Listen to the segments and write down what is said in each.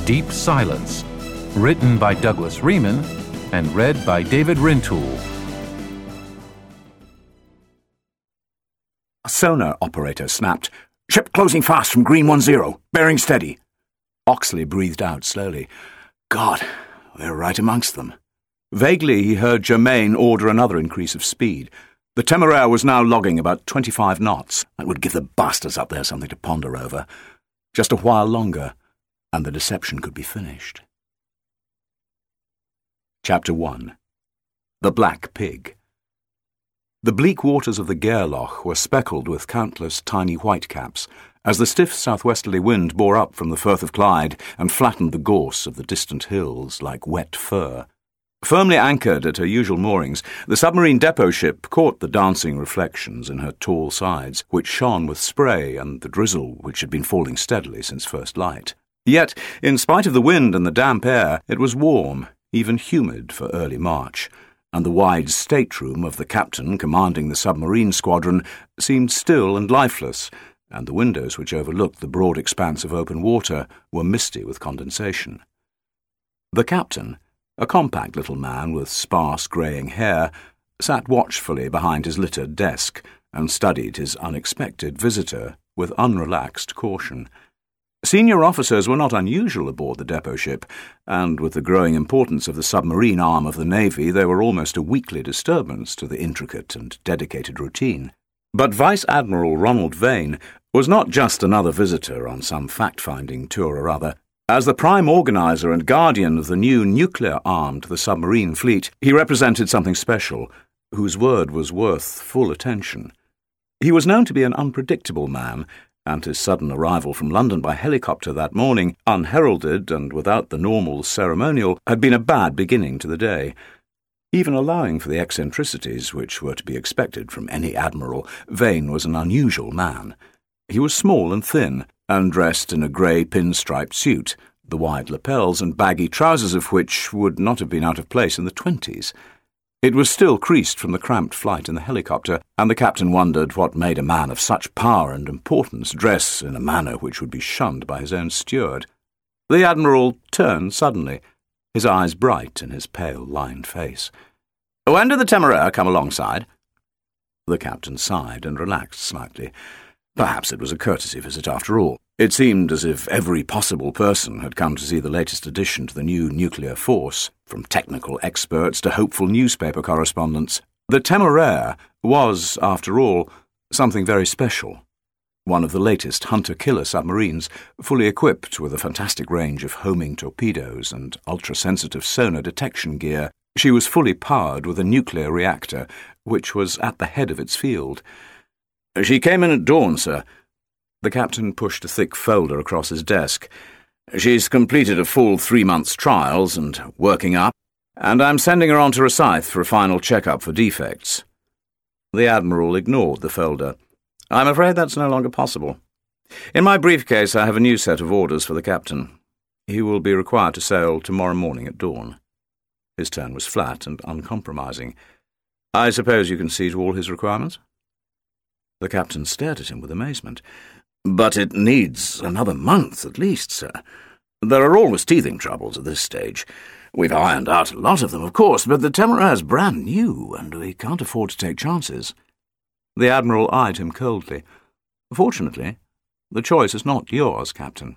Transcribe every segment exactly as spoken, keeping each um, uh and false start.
Deep Silence, written by Douglas Riemann and read by David Rintoul. A sonar operator snapped, "Ship closing fast from Green one zero, bearing steady." Oxley breathed out slowly. God, we're right amongst them. Vaguely he heard Germain order another increase of speed. The Temeraire was now logging about twenty-five knots. That would give the bastards up there something to ponder over. Just a while longer, and the deception could be finished. Chapter one. The Black Pig. The bleak waters of the Gairloch were speckled with countless tiny whitecaps, as the stiff southwesterly wind bore up from the Firth of Clyde and flattened the gorse of the distant hills like wet fur. Firmly anchored at her usual moorings, the submarine depot ship caught the dancing reflections in her tall sides, which shone with spray and the drizzle which had been falling steadily since first light. Yet, in spite of the wind and the damp air, it was warm, even humid for early March, and the wide stateroom of the captain commanding the submarine squadron seemed still and lifeless, and the windows which overlooked the broad expanse of open water were misty with condensation. The captain, a compact little man with sparse greying hair, sat watchfully behind his littered desk and studied his unexpected visitor with unrelaxed caution. Senior officers were not unusual aboard the depot ship, and with the growing importance of the submarine arm of the Navy, they were almost a weekly disturbance to the intricate and dedicated routine. But Vice Admiral Ronald Vane was not just another visitor on some fact-finding tour or other. As the prime organizer and guardian of the new nuclear-armed the submarine fleet, he represented something special, whose word was worth full attention. He was known to be an unpredictable man, and his sudden arrival from London by helicopter that morning, unheralded and without the normal ceremonial, had been a bad beginning to the day. Even allowing for the eccentricities which were to be expected from any admiral, Vane was an unusual man. He was small and thin, and dressed in a grey pinstriped suit, the wide lapels and baggy trousers of which would not have been out of place in the twenties. It was still creased from the cramped flight in the helicopter, and the captain wondered what made a man of such power and importance dress in a manner which would be shunned by his own steward. The Admiral turned suddenly, his eyes bright in his pale, lined face. "When did the Temeraire come alongside?" The captain sighed and relaxed slightly. Perhaps it was a courtesy visit after all. It seemed as if every possible person had come to see the latest addition to the new nuclear force, from technical experts to hopeful newspaper correspondents. The Temeraire was, after all, something very special. One of the latest hunter-killer submarines, fully equipped with a fantastic range of homing torpedoes and ultra-sensitive sonar detection gear. She was fully powered with a nuclear reactor, which was at the head of its field. "She came in at dawn, sir." The captain pushed a thick folder across his desk. "She's completed a full three months' trials and working up, and I'm sending her on to Rosyth for a final check-up for defects." The Admiral ignored the folder. "I'm afraid that's no longer possible. In my briefcase I have a new set of orders for the captain. He will be required to sail tomorrow morning at dawn." His tone was flat and uncompromising. "I suppose you can see to all his requirements?" The captain stared at him with amazement. "But it needs another month at least, sir. There are always teething troubles at this stage. We've ironed out a lot of them, of course, but the Temeraire's brand new, and we can't afford to take chances." The Admiral eyed him coldly. "Fortunately, the choice is not yours, Captain."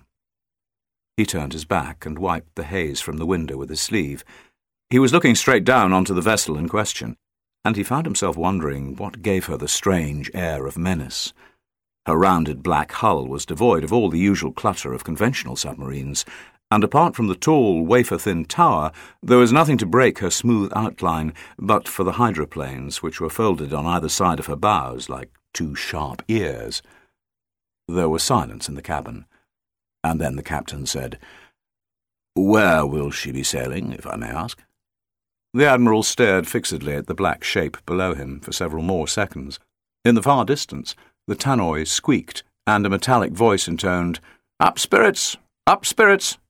He turned his back and wiped the haze from the window with his sleeve. He was looking straight down onto the vessel in question, and he found himself wondering what gave her the strange air of menace. Her rounded black hull was devoid of all the usual clutter of conventional submarines, and apart from the tall, wafer-thin tower, there was nothing to break her smooth outline but for the hydroplanes which were folded on either side of her bows like two sharp ears. There was silence in the cabin, and then the captain said, "Where will she be sailing, if I may ask?" The Admiral stared fixedly at the black shape below him for several more seconds. In the far distance, the tannoy squeaked, and a metallic voice intoned, "Up spirits! Up spirits!"